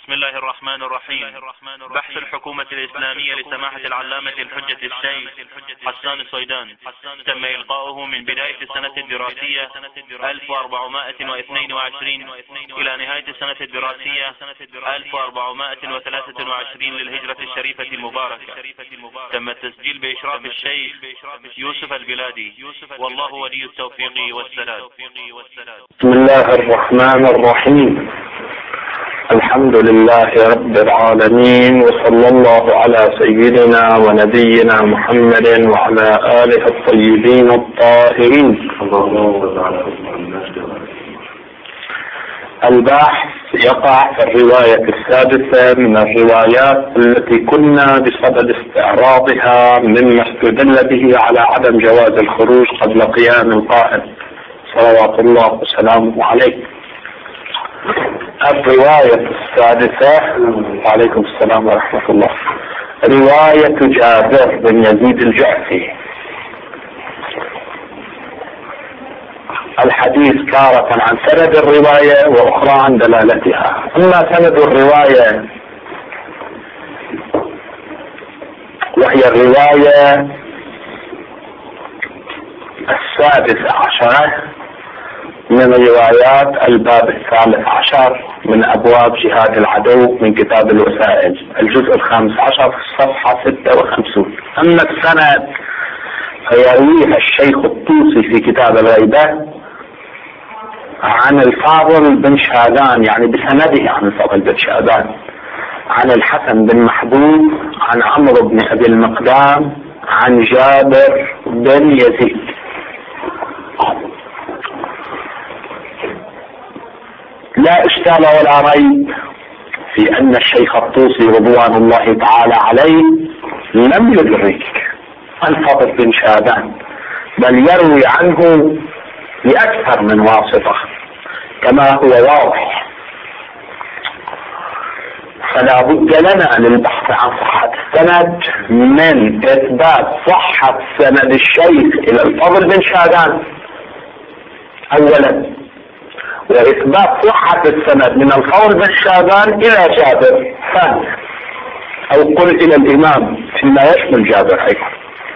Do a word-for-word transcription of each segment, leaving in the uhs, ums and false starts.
بسم الله الرحمن الرحيم. بحث الحكومة الإسلامية لسماحة العلامة الحجة الشيخ حسان الصيدان تم إلقاؤه من بداية السنة الدراسية ألف وأربعمائة واثنين وعشرين إلى نهاية السنة الدراسية ألف وأربعمائة وثلاثة وعشرين للهجرة الشريفة المباركة. تم التسجيل بإشراف الشيخ يوسف البلادي، والله ولي التوفيق والسداد. بسم الله الرحمن الرحيم. الحمد لله رب العالمين، وصلى الله على سيدنا ونبينا محمد وعلى آله الطيبين الطاهرين. البحث يقع في الرواية السادسة من الروايات التي كنا بصدد استعراضها مما استدل به على عدم جواز الخروج قبل قيام القائم صلوات الله وسلامه عليه. الرواية السادسة، وعليكم السلام ورحمة الله، رواية جابر بن يزيد الجعفي. الحديث تارة عن سند الرواية وأخرى عن دلالتها. أما سند الرواية وهي الرواية السادسة عشرة من روايات الباب الثالث عشر من أبواب جهاد العدو من كتاب الوسائل، الجزء الخامس عشر في الصفحة ستة وخمسين. أما السند فيرويها الشيخ الطوسي في كتاب الغيبة عن الفاضل بن شادان، يعني بسنده عن الفاضل بن شادان، عن الحسن بن محبوب، عن عمرو بن أبي المقدام، عن جابر بن يزيد. لا إشكال ولا ريب في أن الشيخ الطوسي رضوان الله تعالى عليه لم يدرك الفضل بن شادان، بل يروي عنه بأكثر من واسطة كما هو واضح. فلا بد لنا للبحث عن صحة السند من إثبات صحة سند الشيخ إلى الفضل بن شادان أولا، وإثبات صحة السند من الفضل بن شادان إلى جابر ثانيا، أو قل إلى الإمام فيما يشمل جابر أيضا.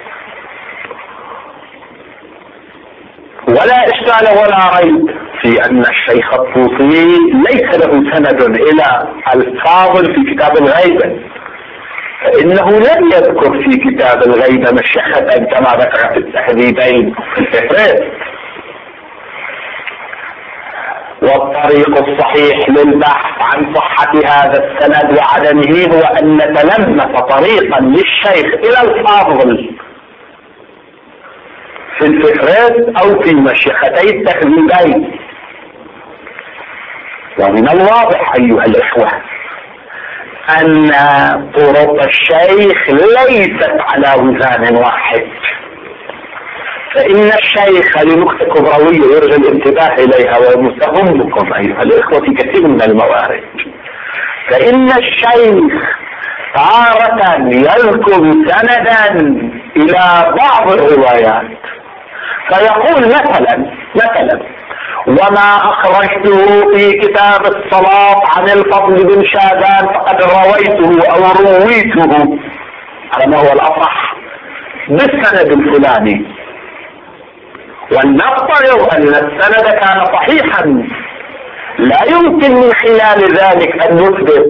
ولا إشكال ولا ريب في أن الشيخ الطوسي ليس له سند إلى الفاضل في كتاب الغيبة، فإنه لم يذكر في كتاب الغيبة مشيخة كما ذكر في التحذيبين في الفهرست. والطريق الصحيح للبحث عن صحة هذا السند وعدمه هو أن نتلمس طريقا للشيخ إلى الفاضل في الفهرست أو في مشيختي التحذيبين. ومن الواضح أيها الإخوة أن طرق الشيخ ليست على وزان واحد، فإن الشيخ لنقطة كبروية يرجى الانتباه إليها ومستهم بكم أيها الإخوة في كثير من الموارد. فإن الشيخ تارة يذكر سندا إلى بعض الروايات فيقول مثلا مثلا وما أخرجته في كتاب الصلاة عن الفضل بن شادان فقد رويته أو رويته على ما هو الأصح بالسند الفلاني، ولنفترض أن السند كان صحيحا. لا يمكن من خلال ذلك أن نثبت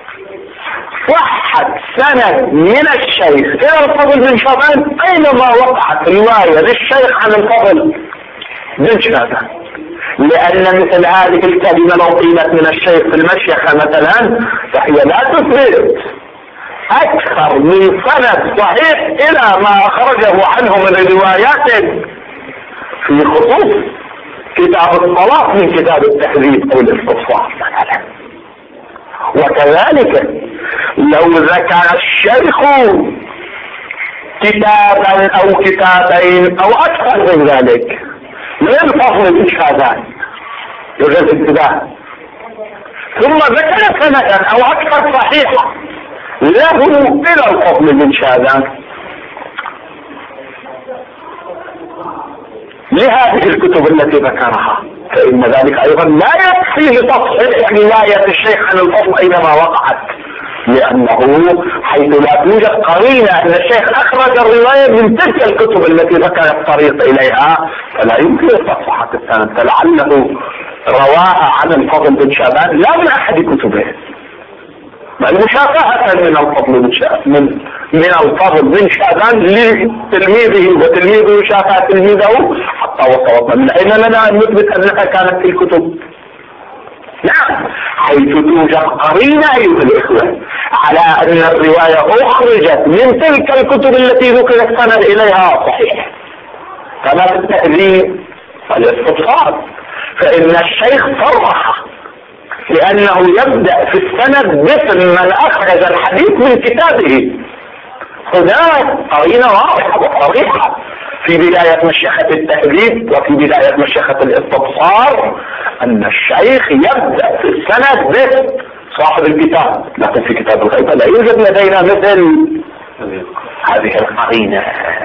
صحة سند من الشيخ إلى الفضل بن شادان أينما وقعت رواية للشيخ عن الفضل بن شادان، لأن مثل هذه الكلمة لو قيلت من الشيخ في المشيخة مثلا فهي لا تثبت أكثر من سند صحيح إلى ما أخرجه عنه من روايات في خصوص كتاب الصلاة من كتاب التحذيب أو الاستفسار مثلا. وكذلك لو ذكر الشيخ كتابا أو كتابين أو أكثر من ذلك للفضل بن شادان يجب الانتباه، ثم ذكر سندا أو أكثر صحيحة له إلى الفضل بن شادان لهذه الكتب التي ذكرها، فإن ذلك أيضا لا يكفي لتصحيح رواية الشيخ عن الفضل أينما وقعت، لأنه حيث لا توجد قرينة أن الشيخ أخرج الرواية من تلك الكتب التي ذكر الطريق إليها فلا يمكن صحة السند، فلعله رواها عن الفضل بن شعبان لا من أحد كتبه، بل مشافهة من الفضل بن شعبان من من الفضل بن شعبان لتلميذه، وتلميذه شافه تلميذه حتى وصلت. من أين لنا أن نثبت أنها كانت في الكتب؟ نعم، حيث توجد قرينة أيها الإخوة على أن الرواية أخرجت من تلك الكتب التي ذكر السند إليها صحيح، كما في التهذيب والاستبصار، فإن الشيخ صرح لأنه يبدأ في السند باسم من أخرج الحديث من كتابه. هناك قرينة واضحة وصريحة في بداية مشيخة التهذيب وفي بداية مشيخة الاستبصار أن الشيخ يبدأ في السند باسم صاحب الكتاب، لكن في كتاب الغيبة لا يوجد لدينا مثل هذه القرينة.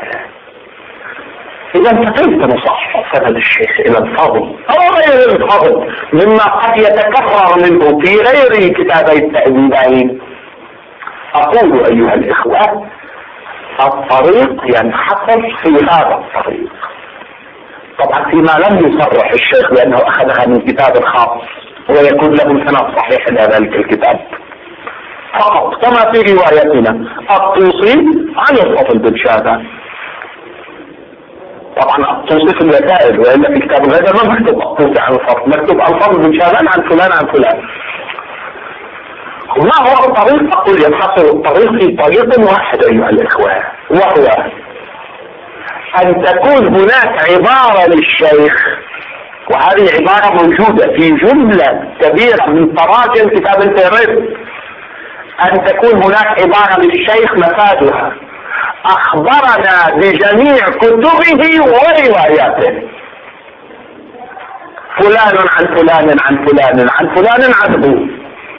إذا كيف نصحح سند الشيخ إلى الفضل أو غير الفضل مما قد يتكرر منه في غير كتابي التهذيبين؟ أقول أيها الإخوة الطريق ينحصر في هذا الطريق، طبعا فيما لم يصرح الشيخ بأنه أخذها من كتاب خاص ويكون له سند صحيح إلى ذلك الكتاب فقط، كما في روايتنا الطوسي عن الفضل بن شعبان. طبعا الطوسي في الوسائل، وإلا في كتاب الغيبة ما مكتوب الطوسي عن الفضل، مكتوب الفضل بن شعبان عن فلان عن فلان. ما هو الطريق؟ أقول ينحصر الطريق في طريق واحد أيها الإخوة، وهو أن تكون هناك عبارة للشيخ، وهذه عبارة موجودة في جملة كبيرة من تراجم كتاب التهذيب، أن تكون هناك عبارة للشيخ مفادها أخبرنا بجميع كتبه ورواياته، فلان عن فلان عن فلان عن فلان عنه.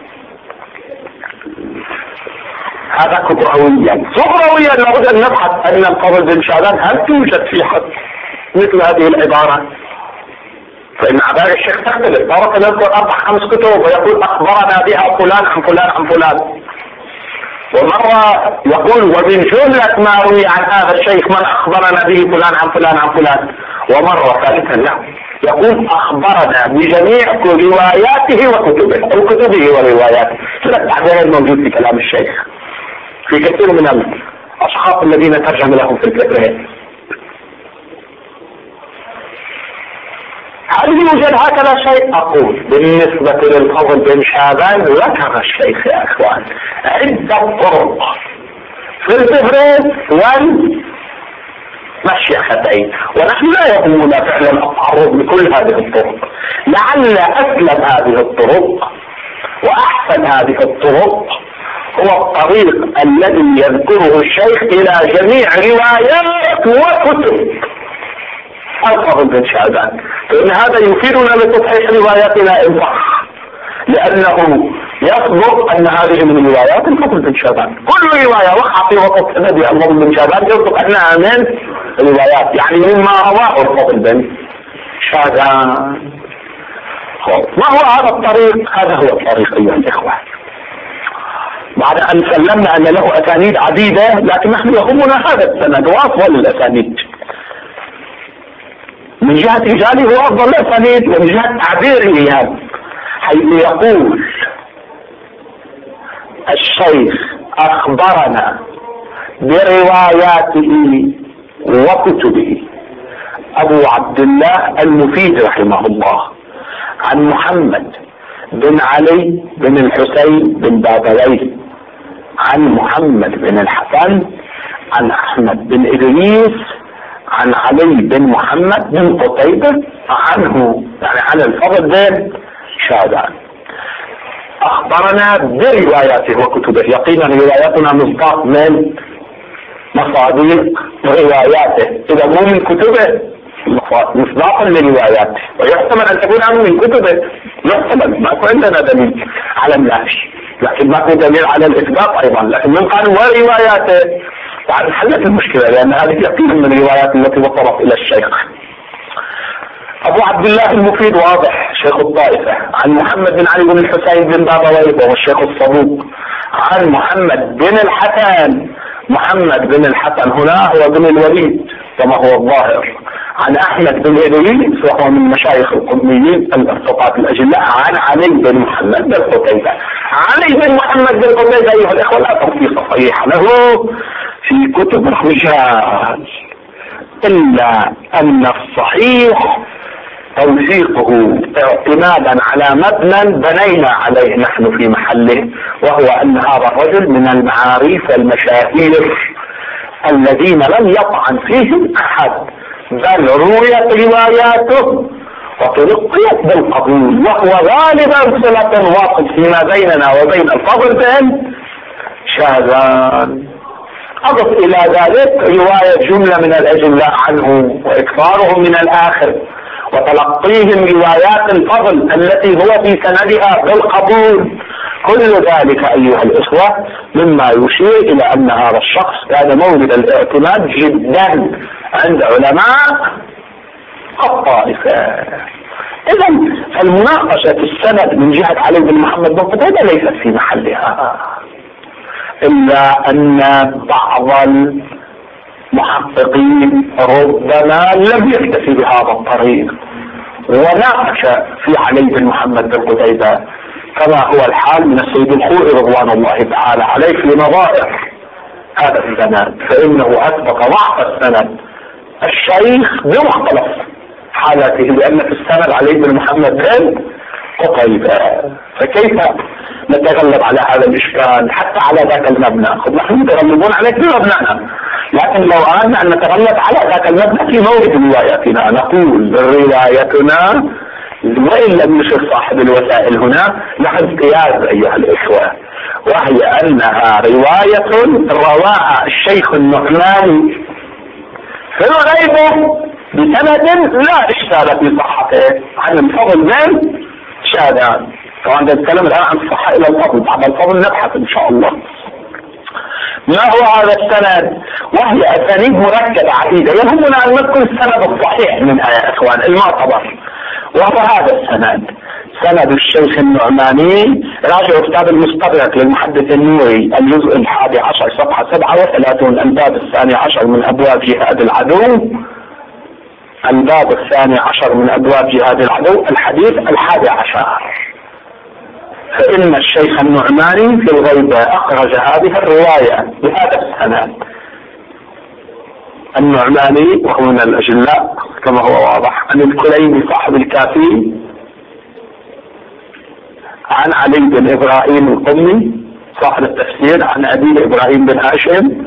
هذا كبرويا. صغرويا لابد أن نبحث أن الفضل بن شعبان هل توجد في حد مثل هذه العبارة؟ فإن عبارة الشيخ تختلف، مرة نذكر أربع خمس كتب ويقول أخبرنا بها فلان عن فلان عن فلان، ومرة يقول ومن جملة ما روي عن هذا الشيخ من أخبرنا به فلان عن فلان عن فلان، ومرة ثالثا لا يقول أخبرنا بجميع رواياته وكتبه أو كتبه ورواياته. ثلاث تعبيرات موجود في كلام الشيخ في كثير من الأشخاص الذين ترجم لهم في الكتاب. هل يوجد هكذا شيء؟ أقول بالنسبة للفضل بن شعبان ذكر الشيخ يا أخوان عدة طرق في الفهرس والمشيختين، ونحن لا يهمنا فعلا التعرض لكل هذه الطرق، لعل أسلم هذه الطرق وأحسن هذه الطرق هو الطريق الذي يذكره الشيخ إلى جميع روايات وكتب الفضل بن شعبان، فإن هذا يفيدنا لتصحيح رواياتنا إن صح، لأنه يصدق أن هذه من روايات الفضل بن شعبان. كل رواية وقع في وسط سند الفضل بن شعبان يصدق أنها من روايات، يعني مما رواه الفضل بن شعبان. ما هو هذا الطريق؟ هذا هو الطريق أيها الإخوة، بعد أن سلمنا أن له أسانيد عديدة، لكن نحن يهمنا هذا السند وأفضل الأسانيد من جهة رجاله هو أفضل الأسانيد، ومن جهة تعبيره هذا حيث يقول الشيخ أخبرنا برواياته وكتبه أبو عبد الله المفيد رحمه الله عن محمد بن علي بن الحسين بن بابويه عن محمد بن الحسن عن أحمد بن إدريس عن علي بن محمد بن قتيبة عنه، يعني عن الفضل بن شعبان. أخبرنا برواياته وكتبه، يقينا رواياتنا مصداق من مصادق رواياته، إذا مو من كتبه مصداقا لرواياته، ويحتمل أن تكون عنه من كتبه، يحتمل، ما عندنا دليل على النفي لكن ما في دليل على الإثبات أيضا، لكن من قال ورواياته بعد حلت المشكلة، لأن هذه يقينا من الروايات التي وصلت إلى الشيخ. ابو عبد الله المفيد واضح شيخ الطائفة، عن محمد بن علي بن الحسين بن بابويه وهو الشيخ الصدوق، عن محمد بن الحسن، محمد بن الحسن هنا هو بن الوليد كما هو الظاهر، عن احمد بن ادريس وهو من مشايخ القطبيين الارتقاط الاجلاء، عن علي بن محمد بن قتيبة. علي بن محمد بن قتيبة ايها الاخوة لا توثيق صحيح له في كتب الرجال، الا ان الصحيح توثيقه اعتمادا على مبنى بنينا عليه نحن في محله، وهو ان هذا الرجل من المعاريف المشاهير الذين لم يطعن فيهم احد، بل رويت رواياته وتلقيت بالقبول، وهو غالبا صلة واصل فيما بيننا وبين الفضل بن شاذان. اضف الى ذلك رواية جملة من الاجلاء عنه واكثارهم من الاخر وتلقيهم روايات الفضل التي هو في سندها بالقبول، كل ذلك ايها الاخوة مما يشير الى ان هذا الشخص كان مورد الاعتماد جدا عند علماء الطائفة. اذا المناقشة السند من جهة علي بن محمد بن قتيبة ليست في محلها، الا ان بعض المحققين ربما لم يكتفي بهذا الطريق وناقش في علي بن محمد بن قتيبة كما هو الحال من السيد الخوئي رضوان الله تعالى عليه في نظائر هذا السند، فانه اثبت ضعف السند الشيخ بمختلف حالاته، لان في السند علي بن محمد بن قتيبة. فكيف نتغلب على هذا الاشكال حتى على ذاك المبنى؟ خب نحن متغلبون عليه في مبنانا، لكن لو اردنا ان نتغلب على ذاك المبنى في مورد رواياتنا نقول روايتنا وان لم يشر صاحب الوسائل هنا له امتياز ايها الاخوة، وهي انها رواية رواها الشيخ النعماني في الغيبة بسند لا اشكال في صحته عن الفضل بن شاذان. طبعا نتكلم الان عن الصحة الى الفضل، بعد الفضل نبحث ان شاء الله. ما هو هذا السند؟ وهي اسانيد مركبة عديدة، يهمنا ان نذكر السند الصحيح منها يا اخوان المعتبر، وهو هذا السند سند الشيخ النعماني. راجعوا كتاب المستدرك للمحدث النوري الجزء الحادي عشر صفحة سبعة وثلاثون، الباب الثاني عشر من ابواب جهاد العدو، الباب الثاني عشر من ابواب جهاد العدو، الحديث الحادي عشر. فان الشيخ النعماني في الغيبة اخرج هذه الرواية بهذا السند. النعماني وهو من الاجلاء كما هو واضح، عن الكليني صاحب الكافي، عن علي بن ابراهيم القمي صاحب التفسير، عن ابي ابراهيم بن هاشم،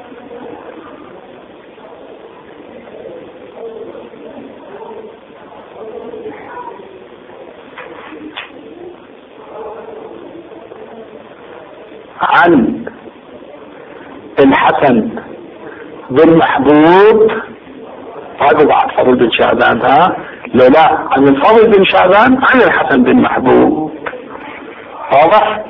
عن الحسن بن محبوب، هذا بعد فضل بن شعبان، ها لا لا عن الفضل بن شعبان عن الحسن بن محبوب، واضح؟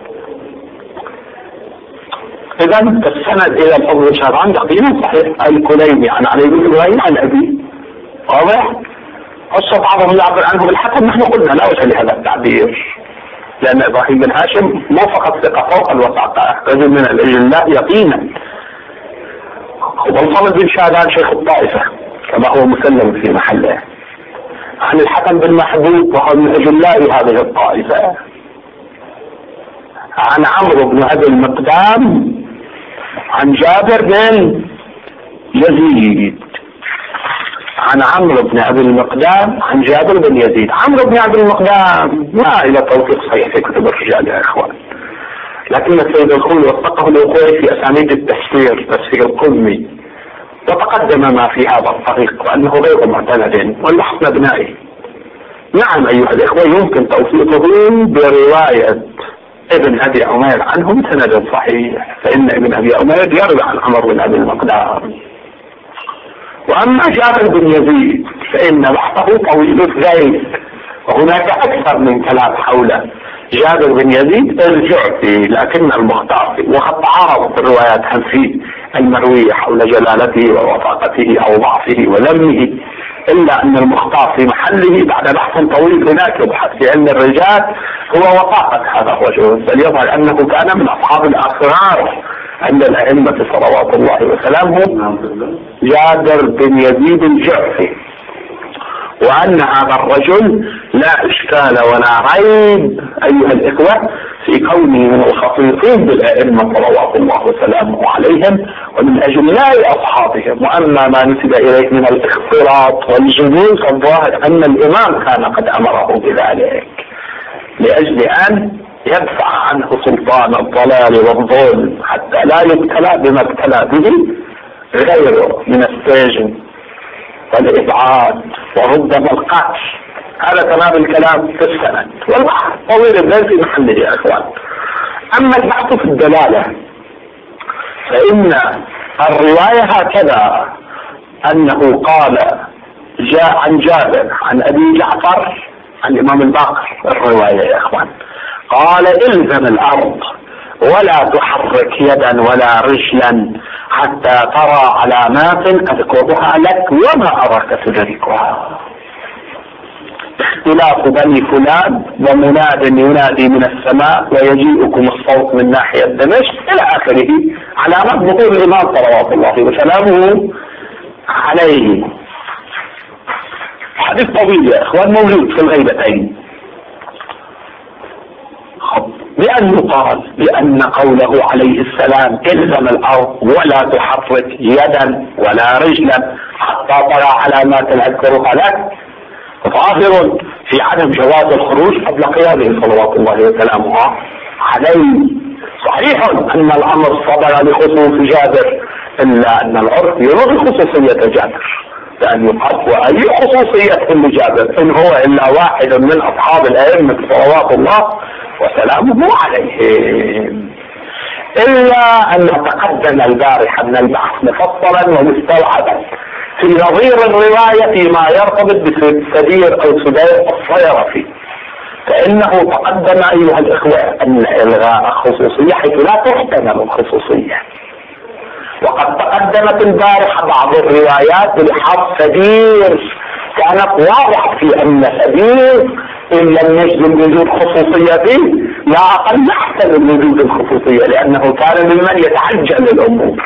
اذا السند الى الفضل بن شعبان تقريبا صحيح. الكليني عن علي بن ابراهيم عن ابي، واضح؟ قصة بعضهم يعبر عنه بالحسن، نحن قلنا لا وجه لهذا التعبير، لان ابراهيم بن هاشم مو فقط ثقة فوق الوسطاء، رجل من الاجلاء يقينا. والفضل بن شعبان شيخ الطائفة كما هو مسلم في محله. عن الحسن بن محبوب وهو من اجلاء هذه الطائفة. عن عمرو بن ابي المقدام عن جابر بن يزيد، عن عمرو بن ابي المقدام عن جابر بن يزيد. عمرو بن ابي المقدام ما الى توثيق صحيح في كتب الرجال يا اخوان، لكن السيد الخوئي وثقه الأخوي في اسانيد التفسير تفسير القمي، وتقدم ما في هذا الطريق وانه غير معتمد واللحظ ابنائي. نعم ايها الاخوة يمكن توثيقه برواية ابن ابي عمير عنه بسند صحيح، فان ابن ابي عمير يروي عن عمرو بن ابي المقدام. واما جابر بن يزيد فان بحثه طويل الزيت وهناك اكثر من كلام حوله. جابر بن يزيد الجعفي لكن المختار، وقد تعارضت الروايات عن فيه المروية حول جلالته ووفاقته او ضعفه ولمه، إلا أن المختار في محله بعد بحث طويل هناك يبحث في علم الرجال هو وثاقة هذا الرجل، بل يظهر أنه كان من أصحاب الأسرار عند الأئمة صلوات الله وسلامه جابر بن يزيد الجعفي، وأن هذا الرجل لا إشكال ولا ريب أيها الإخوة في كونه من الخطيطين بالأئمة صلوات الله وسلامه عليهم ومن أجلاء أصحابهم. وأما ما نسب إليه من الاختلاط والجنون فالظاهر أن الإمام كان قد أمره بذلك لأجل أن يدفع عنه سلطان الضلال والظلم حتى لا يبتلى بما ابتلى به غيره من السجن والإبعاد وربما القتل. هذا تمام الكلام في السند، والبحث طويل البال في محله يا إخوان. أما البحث في الدلالة فإن الرواية هكذا أنه قال جاء عن جابر عن أبي جعفر عن الإمام الباقر الرواية يا إخوان قال الزم الأرض ولا تحرك يدا ولا رجلا حتى ترى علامات أذكرها لك وما أراك تدركها. اختلاف بني فلان ومناد ينادي من السماء ويجيئكم الصوت من ناحية دمشق إلى آخره علامات ظهور الإمام صلوات الله وسلامه عليه. حديث طويل يا إخوان موجود في الغيبتين بأن يقال بأن قوله عليه السلام الزم الأرض ولا تحرك يدا ولا رجلا حتى ترى علامات الأذكرها لك ظاهر في عدم جواز الخروج قبل قيامه صلوات الله وسلامه عليه. صحيح أن الأمر صدر لخصوص جابر إلا أن العرف يلغي خصوصية جابر لأن يقال وأي خصوصية لجابر إن هو إلا واحد من أصحاب الأئمة صلوات الله وسلامه عليهم. إلا أن تقدم البارحة من البحث مفصلا ومستوعبا في نظير الرواية فيما يرتبط بسدير أو سدير الصيرفي، فإنه تقدم أيها الإخوة أن إلغاء خصوصية حيث لا تحتمل الخصوصية. وقد تقدمت البارحة بعض الروايات بلحاظ سدير كانت واضحة في أن سدير إن لم يجزم وجود خصوصية فيه لا أقل يحتمل وجود الخصوصية لأنه كان ممن يتعجل الأمور.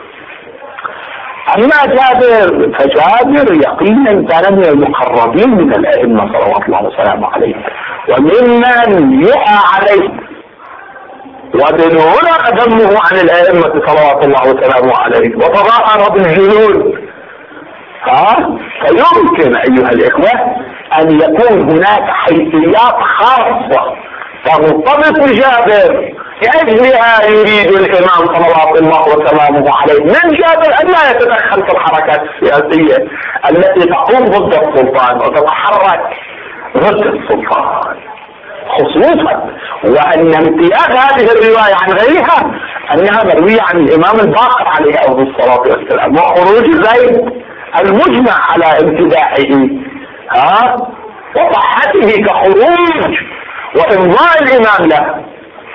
أما جابر فجابر يقينا كان من المقربين من الأئمة صلوات الله وسلامه عليه وممن يحى عليه ومن هنا أدمه عن الأئمة صلوات الله وسلامه عليه وتظاهر بالجنود. ها فيمكن أيها الإخوة أن يكون هناك حيثيات خاصة ترتبط بجابر لأجلها يريد الإمام صلوات الله وسلامه عليه من جابر أن لا يتدخل في الحركات السياسية التي تقوم ضد السلطان وتتحرك ضد السلطان، خصوصا وأن امتياز هذه الرواية عن غيرها أنها مروية عن الإمام الباقر عليه أفضل الصلاة والسلام وخروج زيد المجمع على امتداحه ها وصحته كخروج وإمضاء الإمام له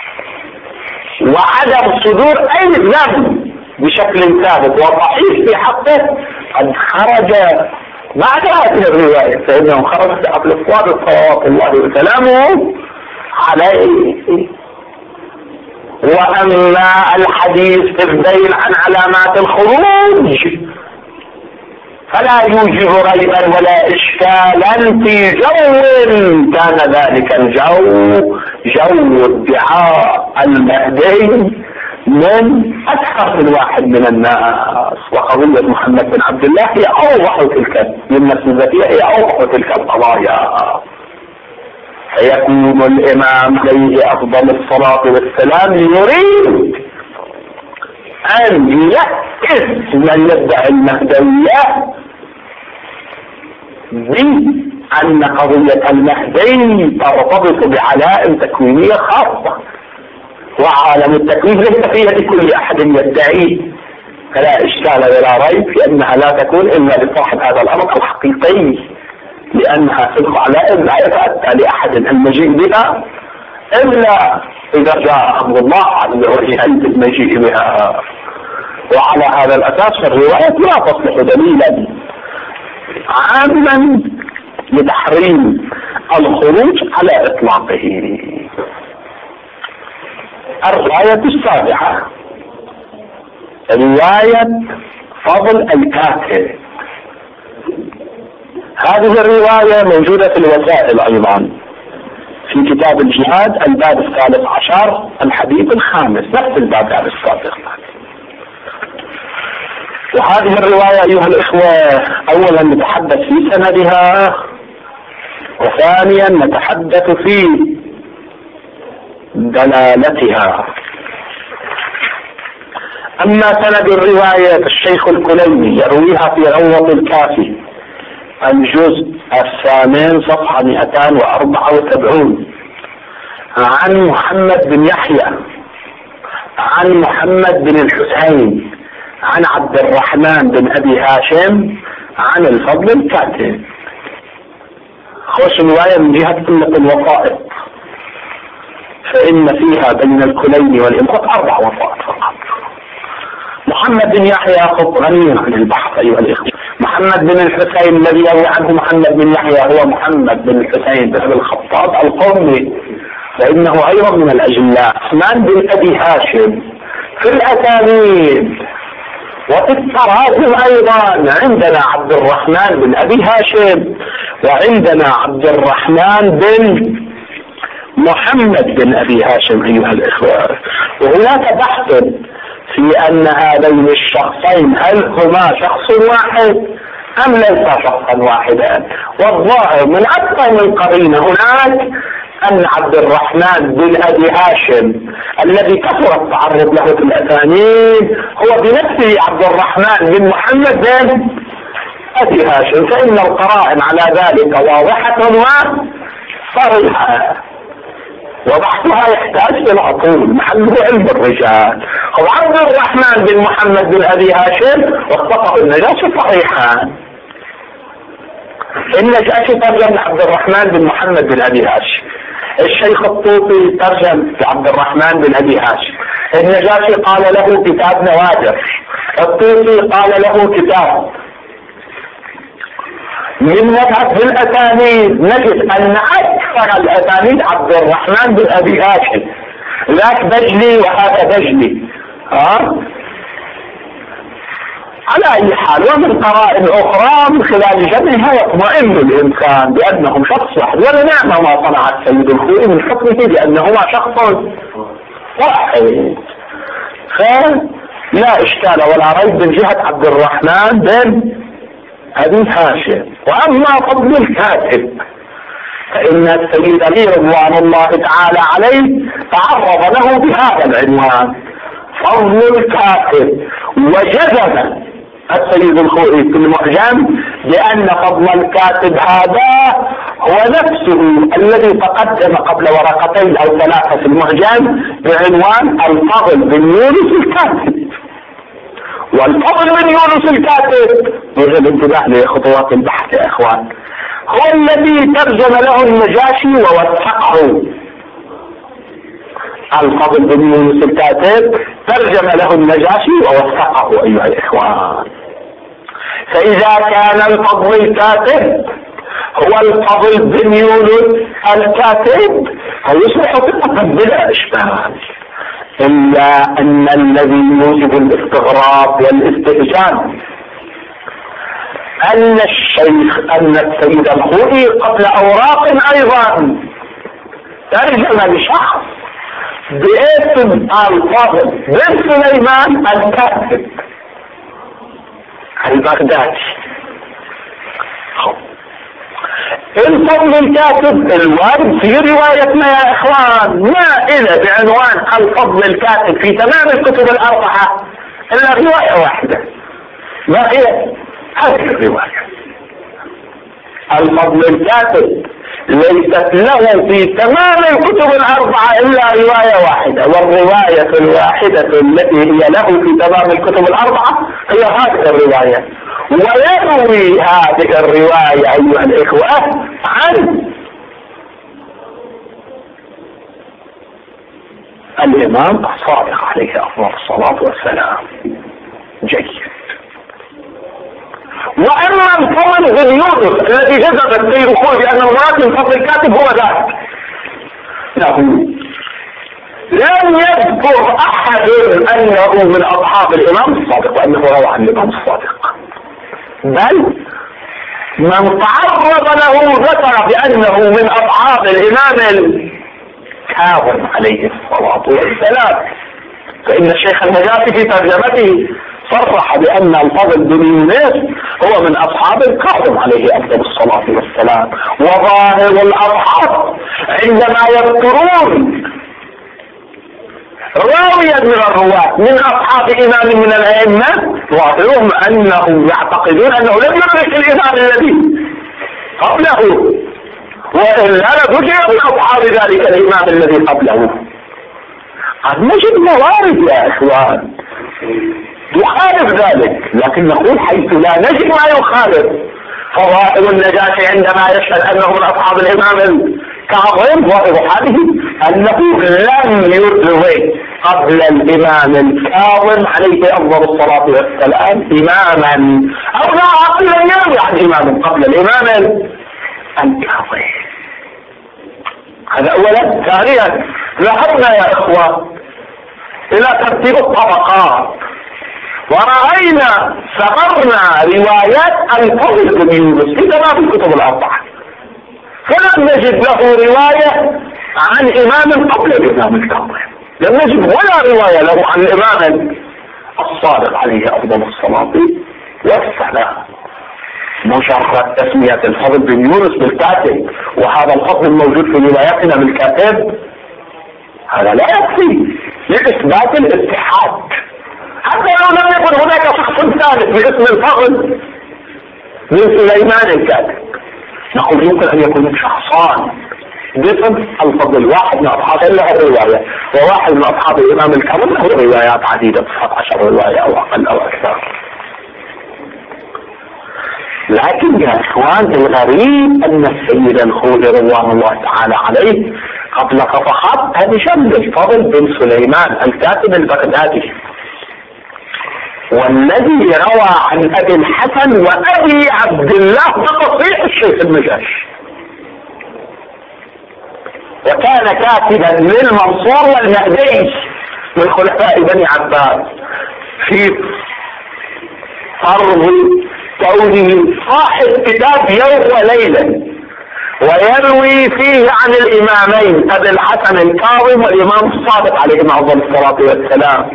وعدم صدور أي ذنب بشكل ثابت وصحيح في حقه قد خرج بعد هذه الرواية فإنه خرج قبل الصادق صلوات الله وسلامه عليه. وأما الحديث في الذيل عن علامات الخروج فلا يوجب ريبا ولا إشكالا في جو كان ذلك الجو جو ادعاء المهدي من أكثر من واحد من الناس. وقضية محمد بن عبد الله هي أوضح تلك من مسؤولية هي أوضح تلك القضايا. فيكون الإمام عليه أفضل الصلاة والسلام يريد أن يأكد من يدعي المهدية بأن قضية المهدي ترتبط بعلائم تكوينية خاصة وعالم التكوين ليس في يد كل أحد يدعيه فلا إشكال ولا ريب في أنها لا تكون إلا لصاحب هذا الأمر الحقيقي لأنها تلك علائم لا يتأتى لأحد المجيء بها إلا إذا جاء أمر الله على وجه المجيء بها. وعلى هذا الأساس الرواية لا تصلح دليلا عاما لتحريم الخروج على اطلاقه. الرواية السابعة رواية فضل الكاتب. هذه الرواية موجودة في الوسائل أيضا في كتاب الجهاد الباب الثالث عشر الحديث الخامس، نفس الباب السابق. وهذه الرواية أيها الإخوة أولا نتحدث في سندها، وثانيا نتحدث في دلالتها. أما سند الرواية الشيخ الكليني يرويها في روضة الكافي الجزء الثامن صفحة مئتين وأربعة وسبعين عن محمد بن يحيى عن محمد بن الحسين عن عبد الرحمن بن أبي هاشم عن الفضل الكاتب. خوش رواية من جهة قلة الوسائط، فإن فيها بين الكليني والإمام أربع وسائط فقط. محمد بن يحيى خط غني عن البحث أيها الإخوة. محمد بن الحسين الذي يروي عنه محمد بن يحيى هو محمد بن الحسين بن الخطاب القومي، فإنه أيضا من الأجلاء. عثمان بن أبي هاشم في الأسانيد وفي التراجم أيضا عندنا عبد الرحمن بن أبي هاشم وعندنا عبد الرحمن بن محمد بن أبي هاشم أيها الإخوة. وهناك بحث في أن هذين الشخصين هل هما شخص واحد أم ليس شخصا واحدا، والظاهر من أكثر من قرينة هناك أن عبد الرحمن بن أبي هاشم الذي كثر التعرض له في الأسانيد هو بنفسه عبد الرحمن بن محمد بن أبي هاشم، فإن القرائن على ذلك واضحة وصريحة، وبحثها يحتاج إلى عقول محله علم الرجال. وعبد الرحمن بن محمد بن أبي هاشم وصفه النجاشي صحيحا. النجاشي ترجم عبد الرحمن بن محمد بن أبي هاشم، الشيخ الطوطي ترجم لعبد الرحمن بن أبي هاشم، النجاشي قال له كتاب نوادر، الطوطي قال له كتاب. من مذهب الأسانيد نجد أن أكثر الأسانيد عبد الرحمن بن أبي هاشم، ذاك بجلي وهذا بجلي. ها على أي حال، ومن قرائن أخرى من خلال جمعها يطمئن الإنسان بأنهم شخص واحد، ولنعم ما صنع السيد الخوئي من حكمه بأنهما شخص واحد، فلا إشكال ولا ريب من جهة عبد الرحمن بن أبي هاشم. وأما فضل الكاتب فإن السيد علي رضوان الله تعالى عليه تعرض له بهذا العنوان فضل الكاتب، وجزم السيد الخوئي في المعجم بأن فضل الكاتب هذا هو نفسه الذي تقدم قبل ورقتين أو ثلاثة في المعجم بعنوان الفضل بن يونس الكاتب. والفضل بن يونس الكاتب يجب انتباه لخطوات البحث يا اخوان، هو الذي ترجم له النجاشي ووثقه. الفضل بن يونس الكاتب ترجم له النجاشي ووثقه ايها الاخوان. فاذا كان الفضل الكاتب هو الفضل بن يونس الكاتب فيصبح ثقة بلا اشكال، إلا أن الذي يوجب الاستغراب والاستهجان أن الشيخ أن السيد الخوئي قبل أوراق أيضا ترجم لشخص باسم الفاضل بن سليمان الكاتب البغدادي. الفضل الكاتب الوارد في روايتنا يا اخوان ما إلى بعنوان الفضل الكاتب في تمام الكتب الاربعة الا رواية واحدة، ما هي هذه الرواية. الفضل الكاتب ليست له في تمام الكتب الاربعة الا رواية واحدة، والرواية الواحدة التي هي له في تمام الكتب الاربعة هي هذه الرواية. ويروي هذه الرواية أيها الإخوة عن الإمام الصادق عليه أفضل الصلاة والسلام. جيد. وأما الفضل بن يونس الذي جزم السيد الخوي بأن المراد من فضل الكاتب هو ذاك، له لم يذكر أحد أنه من أصحاب الإمام الصادق وأنه روى عن الإمام الصادق، بل من تعرض له ذكر بأنه من أصحاب الإمام الكاظم عليه الصلاة والسلام. فإن الشيخ النجاشي في ترجمته صرح بأن الفضل بن يونس هو من أصحاب الكاظم عليه أفضل الصلاة والسلام. وظاهر الأصحاب عندما يذكرون راويا من الرواة من أصحاب إمام من الأئمة ظاهرهم أنهم يعتقدون أنه لم يدرك الإمام الذي قبله، وإلا لذكر من أصحاب ذلك الإمام الذي قبله. قد نجد موارد يا إخوان يخالف ذلك، لكن نقول حيث لا نجد ما يخالف، فظاهر النجاشي عندما يشهد أنه من أصحاب الإمام الكاظم ظاهر حاله أنه لم يدرك قبل الإمام الكاظم عليه أفضل الصلاة والسلام إماما، أو لا أقل يروي عن إمام قبل الإمام الكاظم. هذا أولا. ثانيا ذهبنا يا إخوة إلى ترتيب الطبقات ورأينا ثغرنا روايات الفضل بن يونس في تمام الكتب الأربعة، فلم نجد له رواية عن إمام قبل الإمام الكاظم، لم نجد ولا رواية له عن الإمام الصادق عليه أفضل الصلاة والسلام. مجرد تسمية الفضل بن يونس بالكاتب وهذا الفضل الموجود في رواياتنا بالكاتب هذا لا يكفي لإثبات الاتحاد، حتى لو لم يكن هناك شخص ثالث باسم الفضل من سليمان الكاتب. نقول يمكن أن يكون شخصان باسم الفضل، واحد من أصحاب له رواية وواحد من أصحاب الإمام الكاظم له روايات عديدة تسعة عشر رواية أو أقل أو أكثر. لكن يا إخوان الغريب أن السيد الخوئي رضوان الله تعالى عليه قبل صفحات هذه الفضل بن سليمان الكاتب البغدادي، والذي روى عن أبي الحسن وأبي عبد الله بتصحيح الشيخ النجاشي، وكان كاتبا للمنصور والمهدي من خلفاء بني عباس في فرض كونه صاحب كتاب يوم وليلة ويروي فيه عن الإمامين أبي الحسن الكاظم والإمام الصادق عليهم أفضل الصلاة والسلام.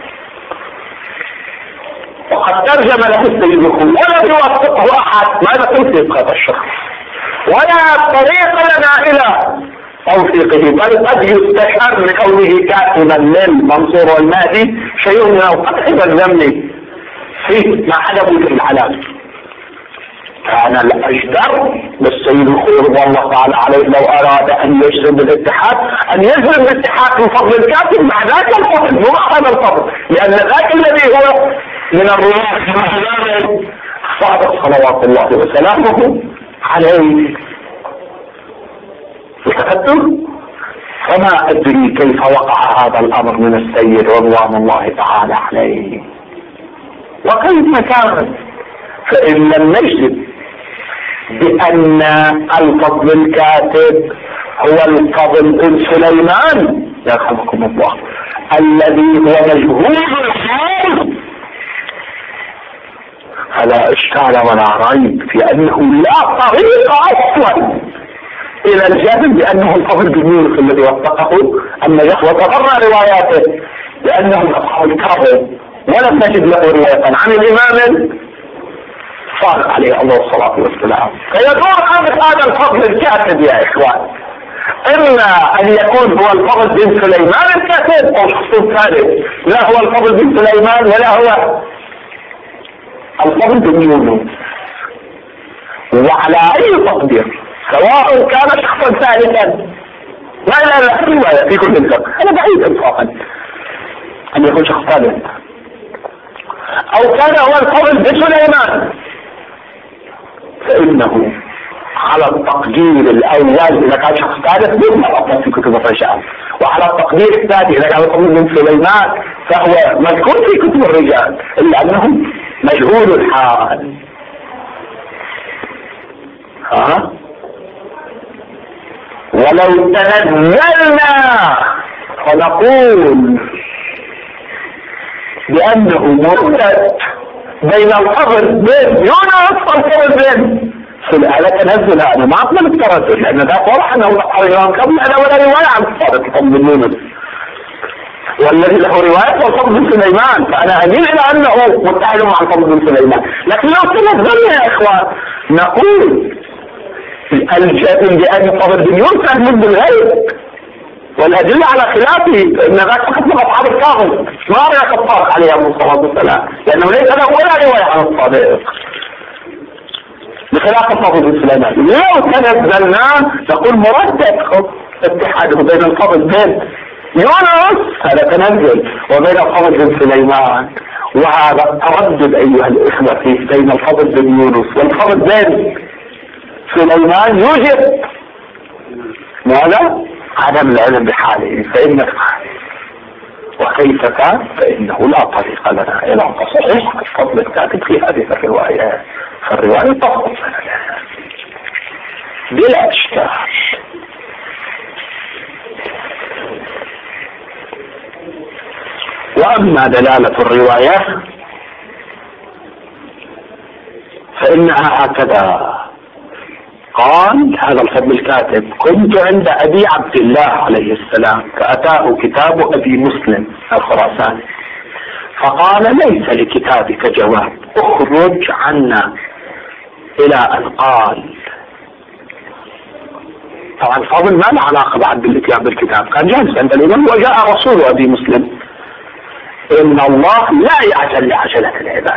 وقد ترجم له السيد الخوئي ولا يوثقه أحد، ماذا توثيق هذا الشخص ولا طريق لنا إلى توثيقه، بل قد يستشعر لكونه كاتبا للمنصور والمهدي شيء من القطع والذم في ما حدث في العلام. كان الأجدر بالسيد الخوئي رضي الله تعالى عليه لو أراد أن يجزم بالاتحاد أن يجزم بالاتحاد من فضل الكاتب مع ذاك الفضل مو مع هذا الفضل، لأن ذاك الذي هو من الرواة صادق صلوات الله وسلامه عليه. التقدم فما أدري كيف وقع هذا الأمر من السيد رضوان الله تعالى عليه وكيف كان. فإن لم نجد بأن الفضل الكاتب هو الفضل بن سليمان يرحمكم الله الذي هو مجهول الحال، فلا إشكال ولا ريب في أنه لا طريق أصلا إلى الجانب بأنه الفضل بن يونس الذي وثقه النجاح وتبرع رواياته بأنه أصحاب الكاظم، ولم نجد له رواية عن الإمام الصادق عليه الله الصلاة والسلام. فيدور هذا الفضل الكاتب يا إخوان إما أن يكون هو الفضل بن سليمان الكاتب أو شخص ثالث، لا هو الفضل بن سليمان ولا هو الفضل بن يونس، وعلى أي تقدير سواء كان شخصا ثالثا لا لا لا رواية في كل الفقه أنا بعيد إطلاقا أن يكون شخص ثالث، أو كان هو الفضل بن سليمان فإنه على التقدير الأول إذا كان شخص ثالث يظهر في كتب الرجال، وعلى التقدير الثاني إذا كان الفضل بن سليمان فهو مذكور في كتب الرجال إلا أنه مجهول الحال. ها ولو تنزلنا ونقول بأنه مرتد بين القبر بين يونس والقبر بين سلالة تنزل. أنا ما أقبل التردد لأن ذاك واضح أنه الإمام قبل أنا ولا رواية عن الصادق الفضل بن يونس، والذي له رواية هو الفضل بن سليمان، فأنا أميل إلى أنه متحد مع الفضل بن سليمان. لكن لو تنزلنا يا إخوان نقول الجادل بأن الفضل بن يونس أهل بالغيب، والأدلة على خلافه أن ذاك فقط من أصحاب الكاظم ما رأى الطارق عليه الصلاة والسلام، لأنه ليس له ولا رواية عن الصادق بخلاف الفضل بن سليمان. لو تنزلنا نقول مردد اتحاده بين الفضل بن يونس هذا تنزل وبين الفضل بن سليمان، وهذا التردد أيها الإخوة فيه بين الفضل بن يونس والفضل بن سليمان يوجب ماذا؟ عدم العلم بحاله، فإن وكيف كان فإنه لا طريق لنا إلى تصحيح الفضل الكاتب في هذه الرواية، فالرواية تفضل لنا بلا إشكال. وأما دلالة الرواية فإنها هكذا قال هذا الفضل الكاتب: كنت عند أبي عبد الله عليه السلام فأتاه كتاب أبي مسلم الخراساني فقال: ليس لكتابك جواب، اخرج عنا. إلى أن قال طبعا الفضل ما له علاقة بعد بالاتيان بالكتاب، كان جالس عند الإمام وجاء رسول أبي مسلم: إن الله لا يعجل لعجلة العباد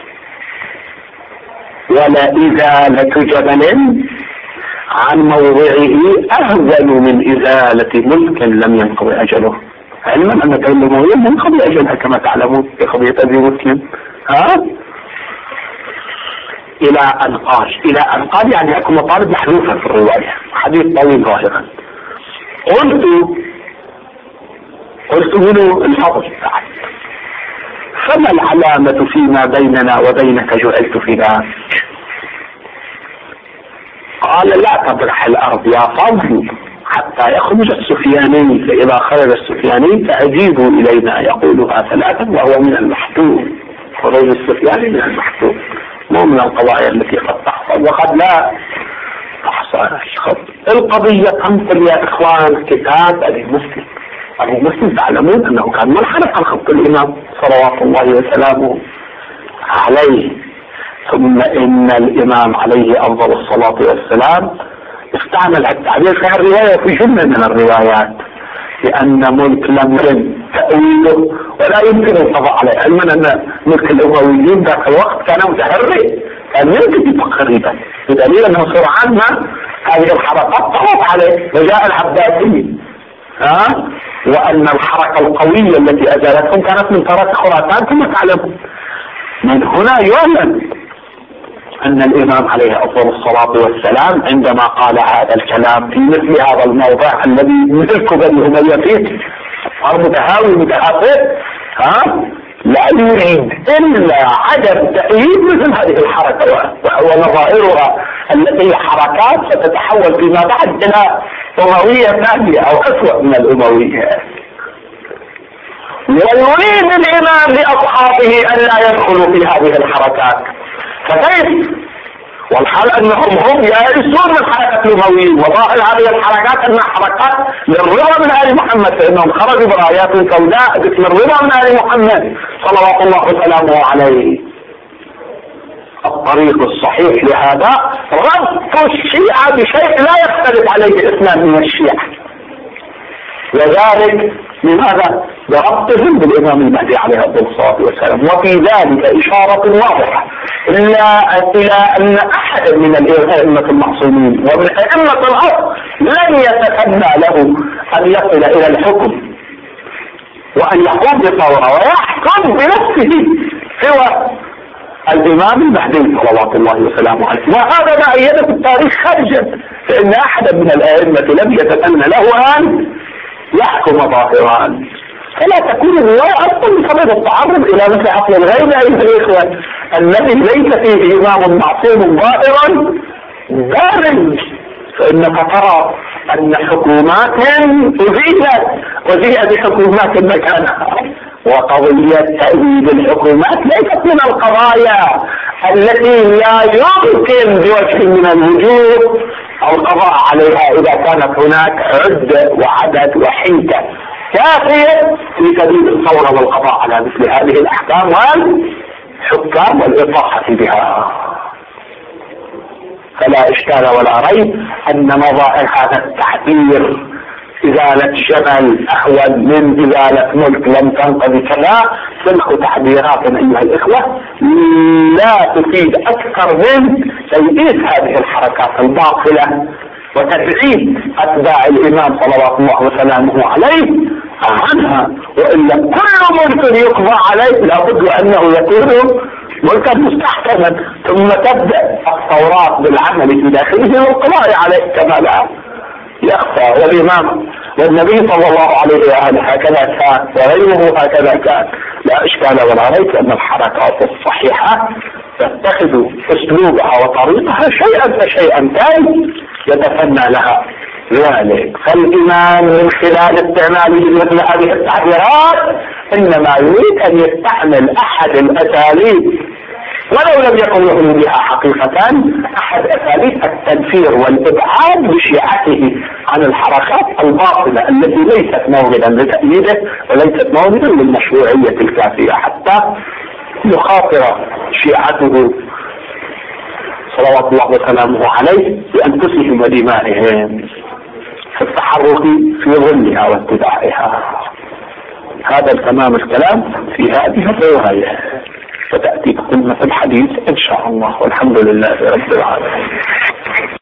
ولا إزالة جبل عن موضعه أهون من إزالة ملك لم ينقضي أجله، علما أن كل موضوع ينقضي أجلها كما تعلمون في قضية أبي مسلم. ها إلى أن قال إلى أن قال يعني أكون مطالب محذوفة في الرواية، حديث طويل ظاهرا. قلت قلت منه الفضل بعد، فما العلامة فيما بيننا وبينك جعلت في ذاك؟ قال: لا تبرح الأرض يا فضل حتى يخرج السفياني، فإذا خرج السفياني فأجيبوا إلينا، يقولها ثلاثا وهو من المحتوم. خروج السفياني من المحتوم مو من القضايا التي قد تحصل وقد لا تحصل. القضية تنقل يا إخوان كتاب أبي مسلم. أبو مسلم تعلمون أنه كان منحرف عن خط الإمام صلوات الله وسلامه عليه، ثم إن الإمام عليه أفضل الصلاة والسلام استعمل التعبير في الرواية في جملة من الروايات لأن ملك لم يتم تأويله ولا يمكن القضاء عليه، علما أن ملك الأمويين ذاك الوقت كان متهرئ، كان يمكن تقريبا، بدليل أنه سرعان ما هذه الحركات طغت عليه وجاء العباسي. ها وأن الحركة القوية التي أزالتهم كانت من تراك خراسان كما تعلمون. من هنا يعلم أن الإمام عليه أفضل الصلاة والسلام عندما قال هذا الكلام في مثل هذا الموضع الذي ملك بني أمية فيه متهاوي متهافت، ها لا يريد إلا عدم تأييد مثل هذه الحركة ونظائرها التي هي حركات ستتحول فيما بعد إلى أموية ثانية أو أسوأ من الأموية. ويريد الإمام لأصحابه أن لا يدخلوا في هذه الحركات، فكيف والحال أنهم هم يائسون من حركة الأمويين، وظاهر هذه الحركات أنها حركات للرضا من آل محمد، فإنهم خرجوا برايات سوداء باسم الرضا من آل محمد صلوات الله وسلامه عليه. الطريق الصحيح لهذا ربط الشيعة بشيء لا يختلف عليه الإسلام من الشيعة، وذلك لماذا؟ بربطهم بالإمام المهدي عليه الصلاة والسلام. وفي ذلك إشارة واضحة إلا إلى أن أحد من الأئمة المعصومين ومن أئمة الأرض لن يتسنى له أن يصل إلى الحكم وأن يقوم بثورة ويحكم بنفسه سوى الإمام المهدي صلوات الله وسلامه عليه، وهذا ما أيده التاريخ خارجا، فإن أحد من الأئمة لم يتسنى له أن يحكم ظاهرا. فلا تكون الرواية أصلا بسبب التعرض إلى مثل عقل الغيب أيها الإخوة الذي ليس فيه إمام معصوم ظاهرا بارز، فإنك ترى أن حكومات أزيلت وجيء بحكومات مكانها، وقضية تأييد الحكومات ليست من القضايا التي لا يمكن بوجه من الوجوه القضاء عليها إذا كانت هناك عدة وعدد وحنكة كافية في سبيل الثورة والقضاء على مثل هذه الأحكام والحكام والإطاحة بها. فلا إشكال ولا ريب أن مظاهر هذا التعبير إزالة جمل أهون من إزالة ملك لم تنقضي كذا، تلك تعبيرات أيها الإخوة لا تفيد أكثر من تيئيس هذه الحركات الباطلة وتبعيد أتباع الإمام صلوات الله وسلامه عليه عنها. وإلا كل ملك يقضى عليه لابد أنه يكون ملكا مستحكما، ثم تبدأ الثورات بالعمل في داخله والقضاء عليه كما لا يخفى. والإمام والنبي صلى الله عليه وآله هكذا كان وغيره هكذا كان. لا إشكال ولا ريب أن الحركات الصحيحة تتخذ أسلوبها وطريقها شيئا فشيئا ثاني يتفنى لها ذلك. فالإمام من خلال استعماله مثل هذه التعبيرات إنما يريد أن يستعمل أحد الأساليب ولو لم يكن له بها حقيقة، أحد أساليب التنفير والإبعاد بشيعته عن الحركات الباطلة التي ليست موردا لتأييده وليست موردا للمشروعية الكافية حتى يخاطر شيعته صلوات الله وسلامه عليه بأنفسهم ودمائهم في التحرك في ظلها واتباعها. هذا تمام الكلام في هذه الرواية، فتأتي قمة الحديث إن شاء الله، والحمد لله رب العالمين.